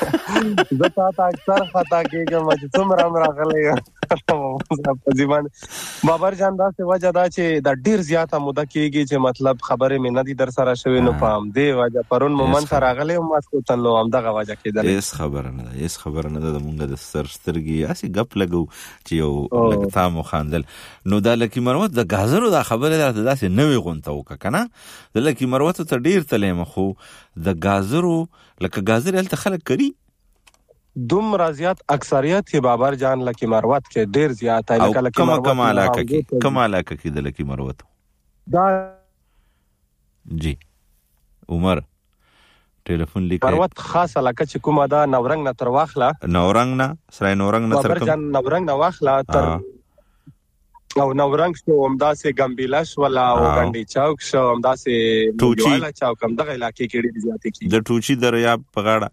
زه تا اکثر خطا کېږم چې څومره راغلی په ځوان بابر جان دا څه وجه دا چې دا ډیر زیاته موده کېږي چې مطلب خبره مې نه دي در سره شوی نو پام دی وجه پرون مومن سره راغلی او ماسکو تنلو هم دغه وجه کېدل هیڅ خبره نه ده هیڅ خبره نه ده مونږ د سر سترګي اسی غپ لګو چې یو لګتا مو خاندل نو دا لکی مروت د غازرو دا خبره ده داسې نوې غونته وک کنه د لکی مروت ته ډیر تلم خو د غازرو لکه غازر هلته خلک کوي دوم رازیات اکثریت کې بابر جان لکی مروت کې ډیر زیات ہے لکه لکی مروت کما علاقه کې کما علاقه کې د لکی مروت دا جی عمر ټلیفون لیکه مروت خاص علاقه چې کومه دا نورنګ نه تر واخلا نورنګ نه سره نورنګ نه تر بابر جان نورنګ نه واخلا تر او نورنګ شو همداسې ګمبیلاش ولا او غنډي چوک شو همداسې ټوچی چوک هم دغه علاقې کې ډیر زیات کی د ټوچی دریاب په غاړه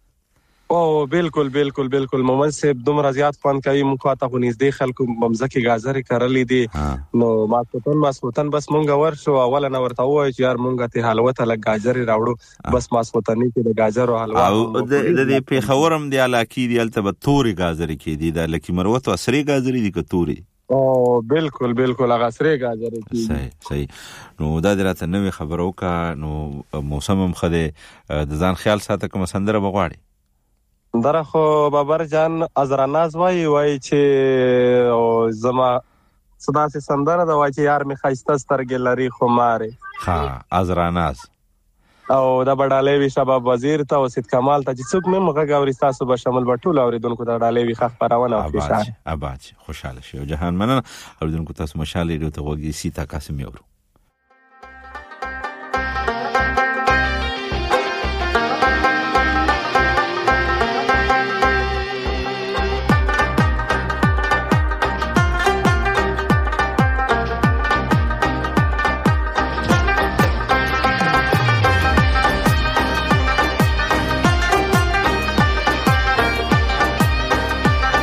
او بالکل بالکل بالکل مومن صاحب دومره زیات خوان کوي مخه ته نږدې خلکو ممزکه غازرې کرلې دي نو ماسوتن ماسوتن بس مونږ ورشو اوله نو ورته وای چې یار مونږ ته حلوه ته لګ غازرې راوړو بس ماسوتنی کې د غازر او حلوا او د دې په خبرم دی علاقې دی البته به توري غازرې کې دي د لکی مروت او سری غازرې دي کتوري او بالکل بالکل هغه سری غازرې کې صحیح صحیح نو دا درته نوې خبرو کا نو موسم هم خده د ځان خیال ساته کوم سندره بغواړي دره خو بابر جان ازراناز وای وای چې زما صدا سي سندره دا وای چې یار می خایسته سترګې لري خو ماره ها ازراناز او دا بډاله وی شباب وزیر ته وسید کمال ته چې څوک مې مغه غوري تاسو به شامل بټول اوریدونکو ته ډاله وی خخ پرونه او خوشاله اباج خوشاله شي جهان مننه اوریدونکو تاسو مشاله لري ته وګي سیتا قاسم یورو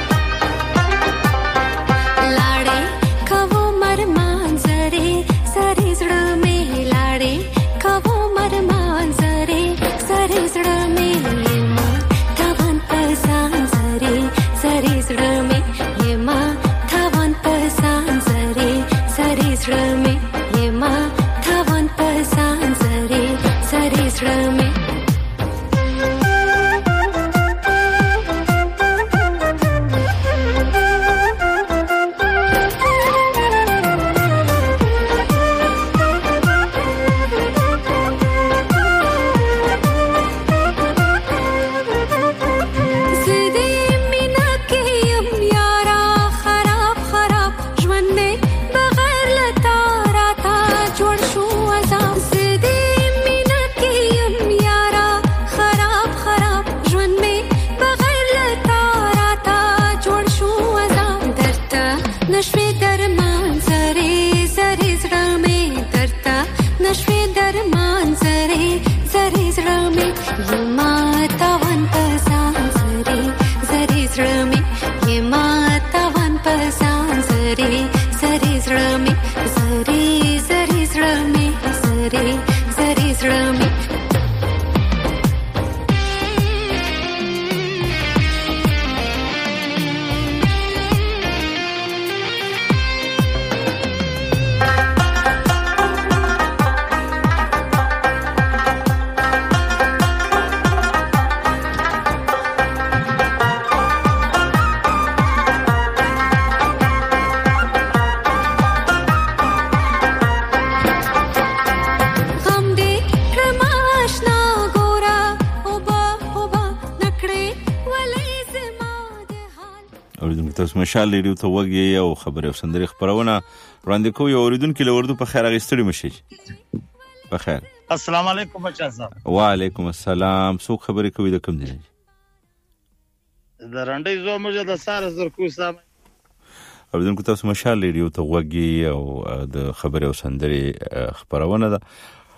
लाड़े खवो मर मांजरे اوریدونکو تاسو مشال ریډیو ته وګورئ او خبري او سندري خبرونه وړاندې کوي. اوریدونکو له اردو په خیر غوښتلی مشي. په خیر. السلام علیکم بچا صاحب. وعلیکم السلام. څوک خبرې کوي د کوم ځای؟ د رانډي زو مجه د سار زرکو صاحب. اوریدونکو تاسو مشال ریډیو ته وګورئ او د خبري او سندري خبرونه ده.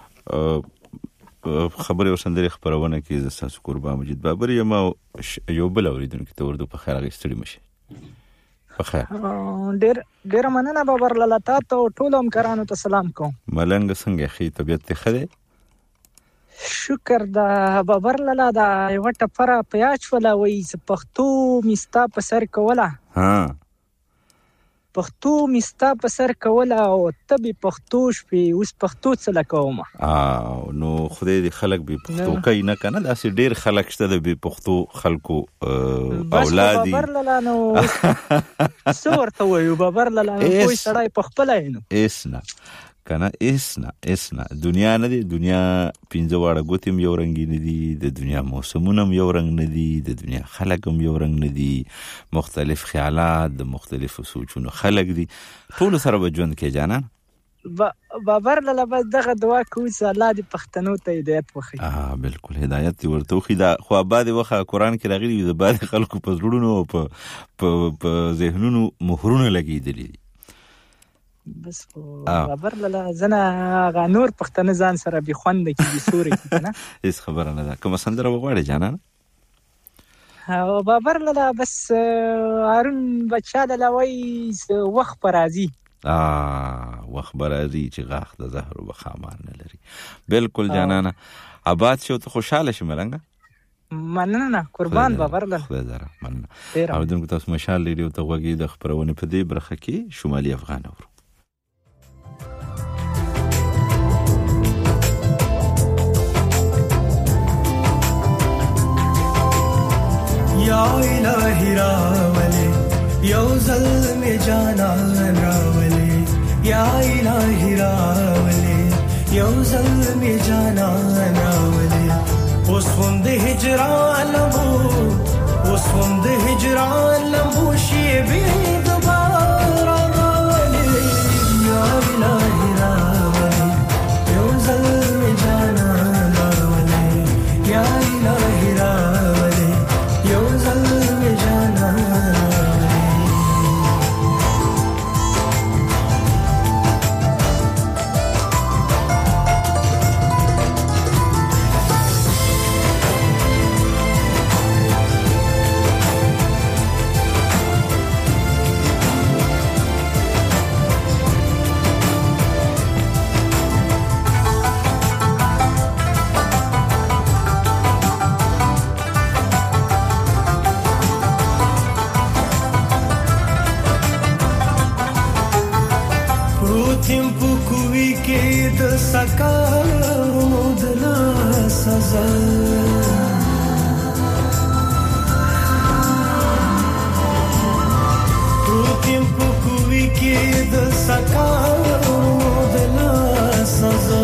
خبري او سندري خبرونه کې د تاسو قربان مجید بابر یم یو بل اوریدونکو ته اردو په خیر غوښتلی مشي. په خیر. ډیر ډیر مننه بابر لاله تاسو ټول هم کرانو ته سلام کوم. ملنګ څنګه خې طبيعت ته خده؟ شکر دا بابر لاله دا یو ټپره پیاچ ولا وای پښتو مستا په سر کوله. ها پښتو مستا په سر کوله او تبي پښتو شپې اوس پښتو څه لکوم. اه نو خدای دې خلک به پښتو کوي نه کنه داسې ډیر خلک شته د به پښتو خلکو اولادي. بابر لاله نو څو ورته وایو بابر لاله کوئی سړی په خپل عینو اسنا کنه اسنا اسنا دنیا نه دی. دنیا پنځه واړه ګوتم یو رنگ نه دي. د دنیا موسمونه یو رنگ نه دي. د دنیا خلک هم یو رنگ نه دي. مختلف خیالات د مختلفو سوچونو خلک دي. ټول سره به ژوند کې جانان. بابر لاله بس دغه دعا کوي چې الله دې پښتنو ته هدایت وکړي. اه بالکل هدایت ورته وکړي. دا خو آباد وخه قرآن کې راغلي د بعض خلکو په زړونو او په په ذهنونو مهرونه لګېدلي دي. بس بابر لاله زنه غا نور پښتنه ځان سره به خوند کې دي سوري کنه. هیڅ خبره نه ده. کوم سندره وغواړي جانان؟ او بابر لاله بس هارون بچا لاله وای وخت پرازي. آه وخت برازي چې غاخ د زهر او بخامان نه لري. بالکل جانانه آباد شو ته خوشاله شې ملنګه. مننه قربان بابر لاله. خدای زره مننه. اوریدونکو تاسو مشال ریډیو ته وګورئ د خبرونه په دې برخه کې شمالي افغان اورو. یا الہی راولے یو ظلم جانان راولے یا الہی راولے یو ظلم جانان راولے اوس خوند هجران لمبو اوس خوند هجران لمبو شی به دوباره راولے یا الہی راولے یو ظلم جانان راولے یا الہی راولے یو ظلم جانان سکارو دلا سزا روتیم پکوی کې د سکارو دلا سزا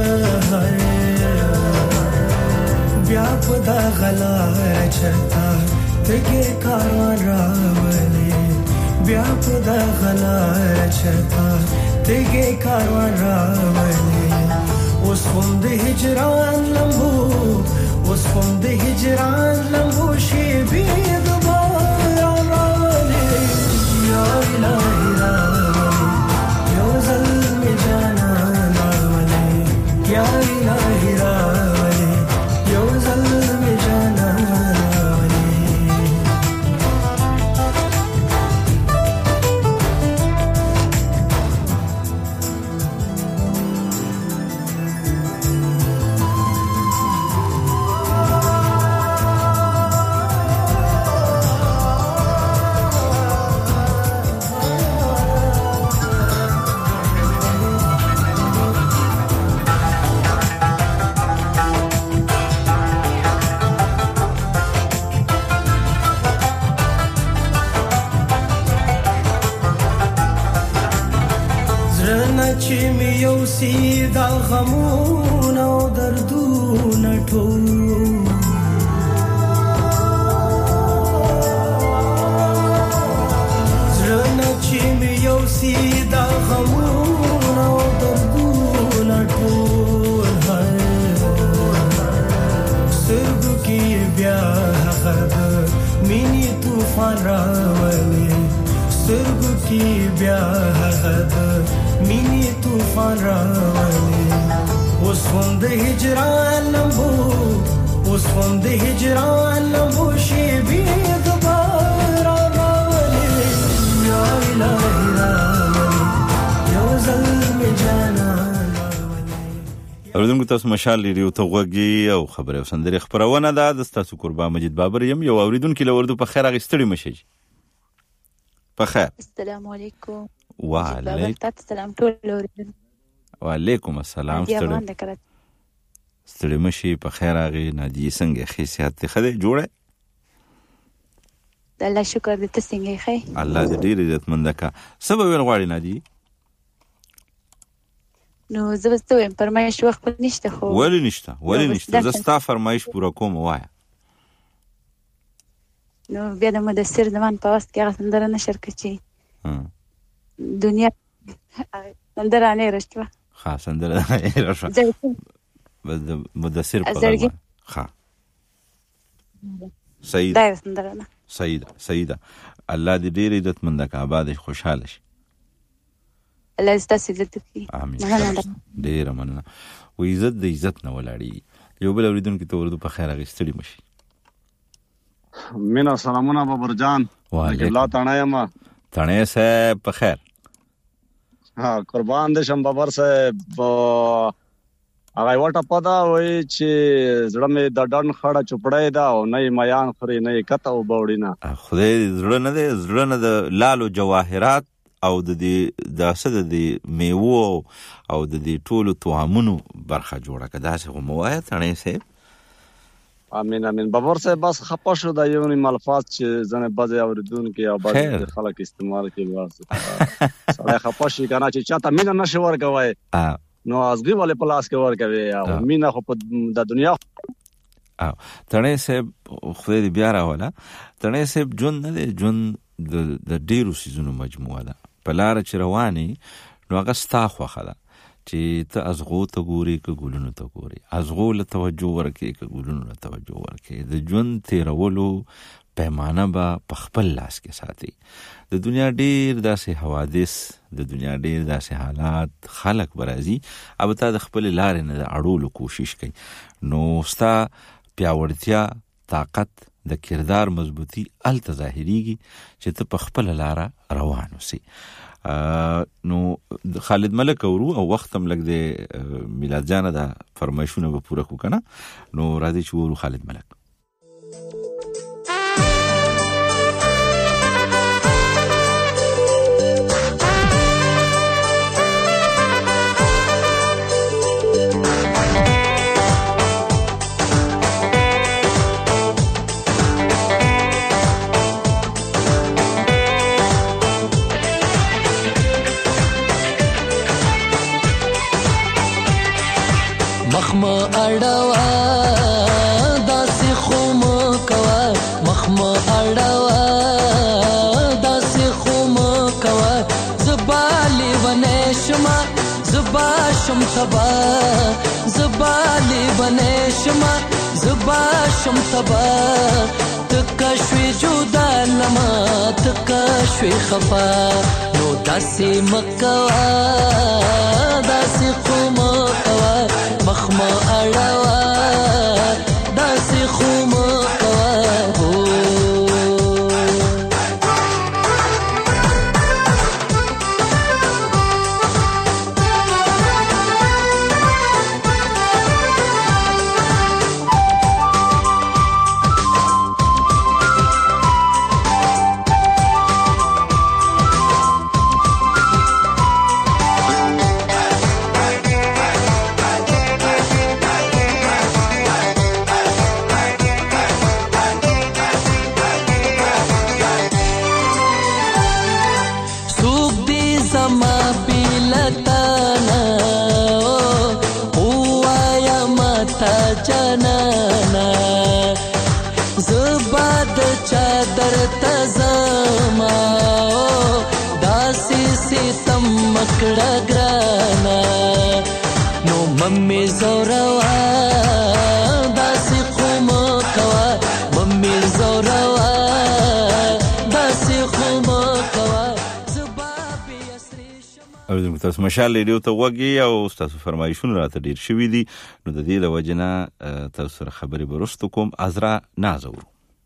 بیا په دا غلا چتا تګه کاروان راولې بیا په دا غلا چتا تګه کاروان راولې اوس هم د هجران لمبو اوس هم د هجران لمبو شي به دوباره راولې یا الهی راولې یو ظلم جانان راولې یا الهی راولې یو ظلم جانان چې می یو سیدا غمونه او دردونه ټول طوفان راولي سترګو کې بیا هغه د مینې طوفان راولي اوس هم د هجران لمبو اوس هم د هجران لمبو شي بیا دوباره راولي یا الهي راولي یو ځل مې جانا اوردونکو تاسو مشال ریډیو ته غوږی او خبره او سندره خبرونه ده د تاسو قربان مجید بابر یم یو اوریدونکو له وردو په خیر غستړي مشي په خیر السلام علیکم وعلیکم السلام ټول اوریدونکو وعلیکم السلام ستړي مشي په خیر غي نادي څنګه خیسیات ته خده جوړه الله شکر دې ته څنګه خې الله دې ډېر عزتمند کا سبب ویل غواړي نادي نو زبستو هم فرمایش وخت نشته خو ولی نشته ولی نشته زستا فرمایش پورا کوم وای نو بیا د مدثر زمان په واست کې هغه سندره نشر کړي دنیا سندره نه رښتوا ها سندره نه رښتوا بس مدثر په ها سعید دا سندره نه سعید سعیده الله دې ډېر عزتمند کا آباد خوشاله شي الله ستاسو عزت کوي امين ډېر مننه و عزت د عزت نه ولاړی یو بل اوریدونکو ته ورته په خیر غستړي مشي مینا سلامونه بابر جان وعلیکم الله تعالی ما تانه صاحب په خیر ها قربان دې شم بابر صاحب هغه وټه پدا وای چې زړه مې د ډن خړه چپړې دا او نه میان خوري نه کته او بوړینا خدای زړه نه دې زړه نه د لالو جواهرات او د دې د اسد د میوه او د دې ټولو توامونو برخه جوړه کدا څه موایه تنه سه امين امين بابر صاحب بس خپه شو د یو نیم الفاظ چې زنه بځه اوریدون کې او بعض خلک استعمال کوي واسه سره خپه شي کنه چې چاته مين نه شو ورکوي نو ازغي والے پلاس کې ورکوي او مين خو د دنیا او تنه سه خو دې بیا راولا تنه سه جون نه جون د ډیرو سيزونو مجموعه ده په لار چې رواني نو هغه ستا خوخه ده چې ته ازغو ته ګوري که ګلونو ته ګوري ازغو له توجه ورکې که ګلونو له توجه ورکې د ژوند تیرولو پیمانه به په خپل لاس کې ساتي د دنیا ډیر داسې حوادث د دنیا ډیر داسې حالات خلق برازي او ته د خپل لارې نه اړولو کوشش کوي نو ستا پیاوړتیا طاقت د کردار مضبوطی ال تظاهریږي چې ته په خپل لار روان اوسې نو خالد ملک اورو او وختم لګ د میلاد جان د فرمایشونه به پوره کو کنه نو راځي چې ورو خالد ملک مخما اړوا داسې خوم کوا مخما اړوا داسې خوم کوا زبالي ونشما زبا شم تبا زبالي ونشما زبا شم تبا تکشوي جدا لما تکشوي خفا نو داسې مکوا داسې خوم کوا مخما اړوا داسې خوم کوا جنانا زباد چادر تزما داسي ستم مکړه ګرانا نو ممي زوروا داسي قوم کوا ممي زوروا تاسو مشال ریډیو ته وګورئ او تاسو فرمایشونه راته ډیر شوي دي نو د دې د وجنه تاسو سره خبرې برستو کوم ازرا نازور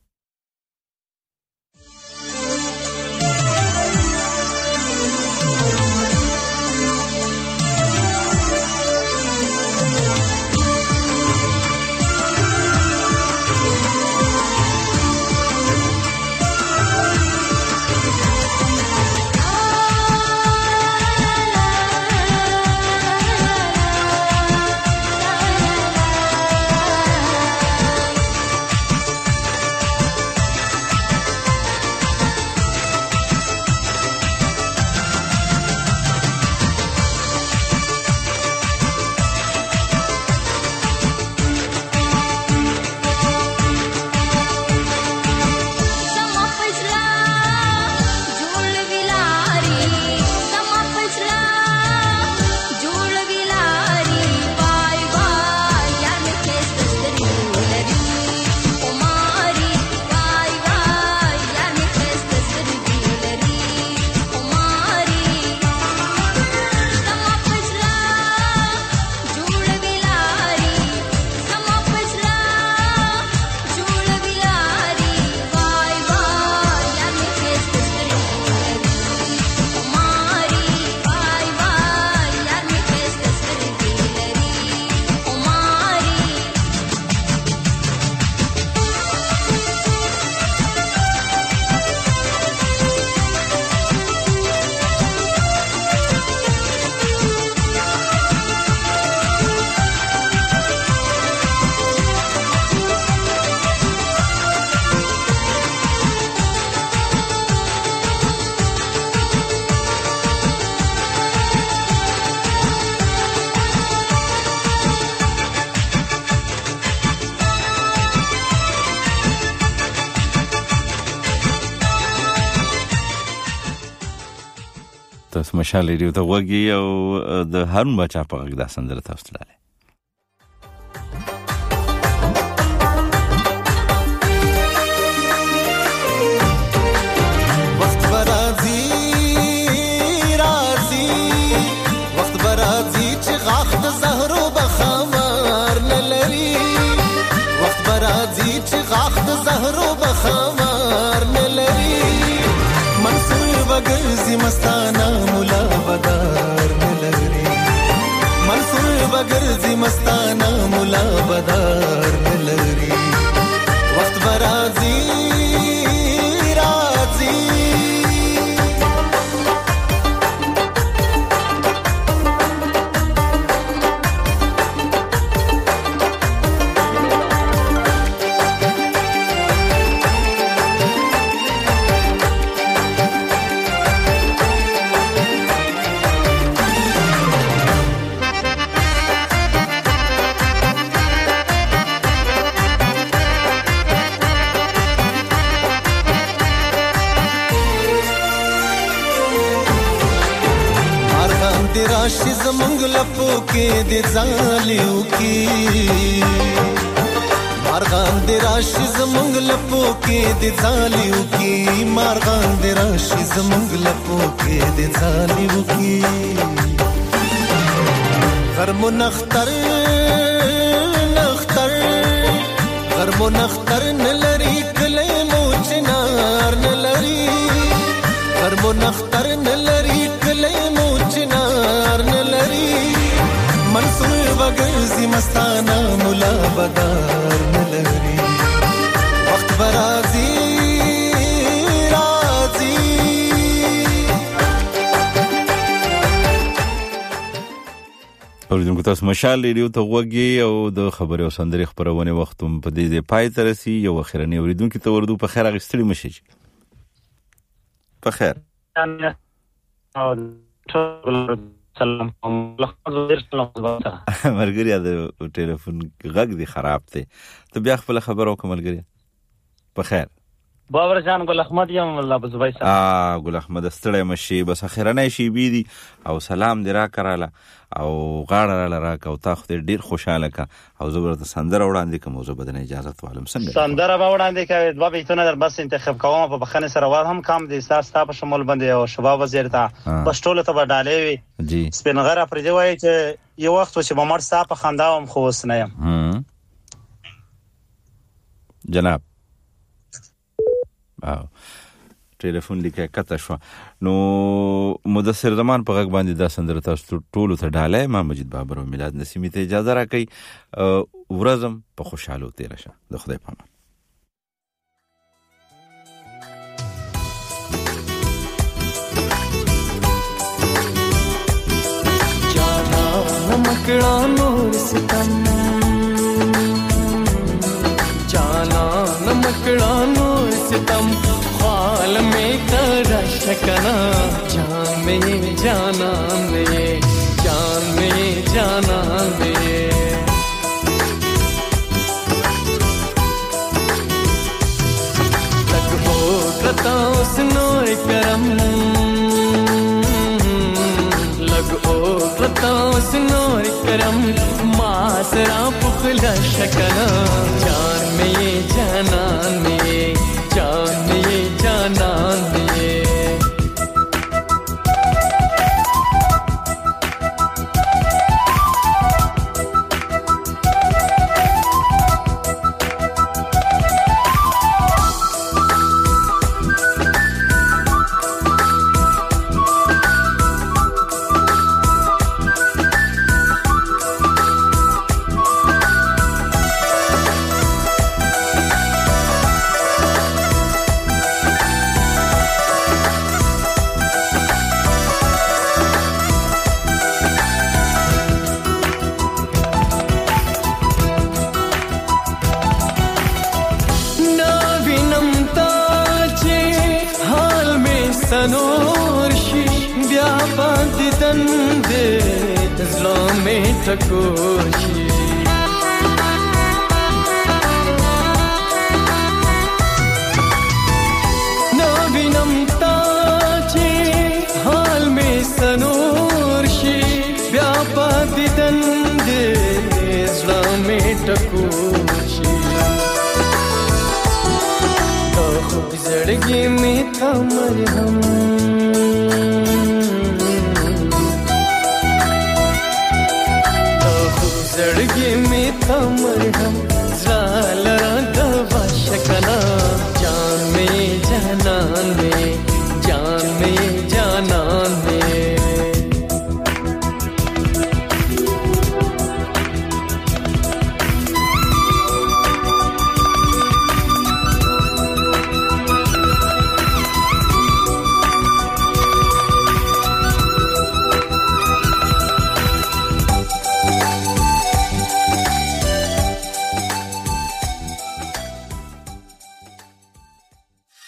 تاسو مشال ریډیو ته وګورئ او د هارون بچا په غږ دا سندره تاسو ته وخت برازي رازي وخت برازي چې غاخ د زهرو بخمار نه لري وخت برازي چې غاخ د زهرو بخمار نه لري منصور بغرزي مستانه مولا بدار نلري منصور بغرزي مستانه مولا بدار نلري وخت برازي رازي راشي زمونږ لپو کې د ځالیو کې مارغان د راشي زمونږ لپو کې د ځالیو کې مارغان د راشي زمونږ لپو کې د ځالیو کې غرمو نختر نختر غرمو نختر نلري کلی مو چنار نلري غرمو نختر نلري کلی مو چنار نلري منصور بغرزي مستانه مولا بدار نلري وخت برازي رازي اوریدونکو تاسو مشال ریډیو ته وګورئ او د خبري او سندري خبرونه وختم په دې د پای تر رسي یو اخرنی اوریدونکو ته ورده په خیر غستړي مشي په خیر سلام مرګریا د ټلیفون غږ دی خراب دی ته بیا خپل خبر او کوملګری په خیر بابر جان ګل احمد یم الله بزوی صاحب ا ګل احمد ستړی مشي بس اخرنه شي بي دي او سلام دی را کراله او غاړه را کا او تاخت ډیر خوشاله کا او زبرت سندره وړاندې کوم زه بدن اجازه توالم څنګه سندره به وړاندې کوي دوه بیتونه در بس انتخاب کوم په بخنه سره واد هم کام دي تاسو ته په شمول باندې او شباب وزیر ته بس ټوله ته ډالې وي جی سپینغره پر دی وای چې یو وخت چې ممر صاحب خنداوم خو وس نه یم جناب او ټلیفون لیکه کته شو نو مدثر زمان په غږ باندې دا سندره تاسو ټولو ته ډالې ما مجید بابر او میلاد نسیمی ته اجازه راکړي ورځم په خوشاله تیر شه د خدای په امان जाना मकड़ा नूर सितम जाना मकड़ा नूर सितम ख्वाल में कर शकना जान में जाना में जान में जाना में तक हो करता उस नूर करम लग ओ करता उस नूर करम मासरा पुखला शकना जान में जाना में जान में जाना में تکوشی نبینم تاچی حال میں سنورشی بیا پا دیدن دے اسلام میں تکوشی تو خوب زڑگی میں تھا مرہم